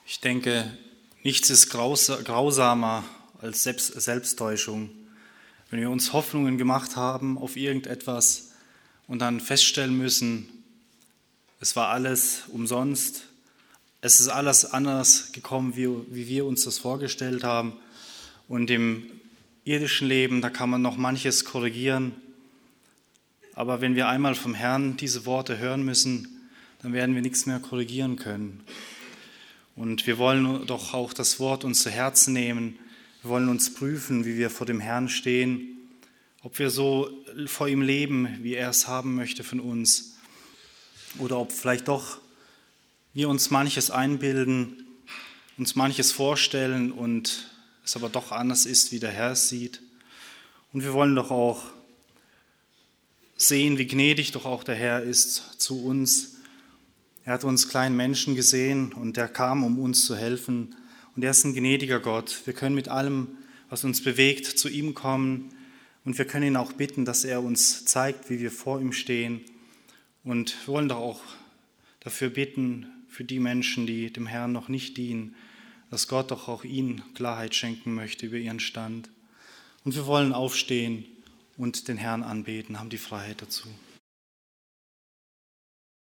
Ich denke, nichts ist grausamer als Selbsttäuschung. Wenn wir uns Hoffnungen gemacht haben auf irgendetwas und dann feststellen müssen, es war alles umsonst, es ist alles anders gekommen, wie wir uns das vorgestellt haben. Und im irdischen Leben, da kann man noch manches korrigieren. Aber wenn wir einmal vom Herrn diese Worte hören müssen, dann werden wir nichts mehr korrigieren können. Und wir wollen doch auch das Wort uns zu Herzen nehmen. Wir wollen uns prüfen, wie wir vor dem Herrn stehen, ob wir so vor ihm leben, wie er es haben möchte von uns. Oder ob vielleicht doch wir uns manches einbilden, uns manches vorstellen und es aber doch anders ist, wie der Herr es sieht. Und wir wollen doch auch sehen, wie gnädig doch auch der Herr ist zu uns. Er hat uns kleinen Menschen gesehen und er kam, um uns zu helfen. Und er ist ein gnädiger Gott. Wir können mit allem, was uns bewegt, zu ihm kommen. Und wir können ihn auch bitten, dass er uns zeigt, wie wir vor ihm stehen. Und wir wollen doch auch dafür bitten, für die Menschen, die dem Herrn noch nicht dienen, dass Gott doch auch ihnen Klarheit schenken möchte über ihren Stand. Und wir wollen aufstehen und den Herrn anbeten, haben die Freiheit dazu.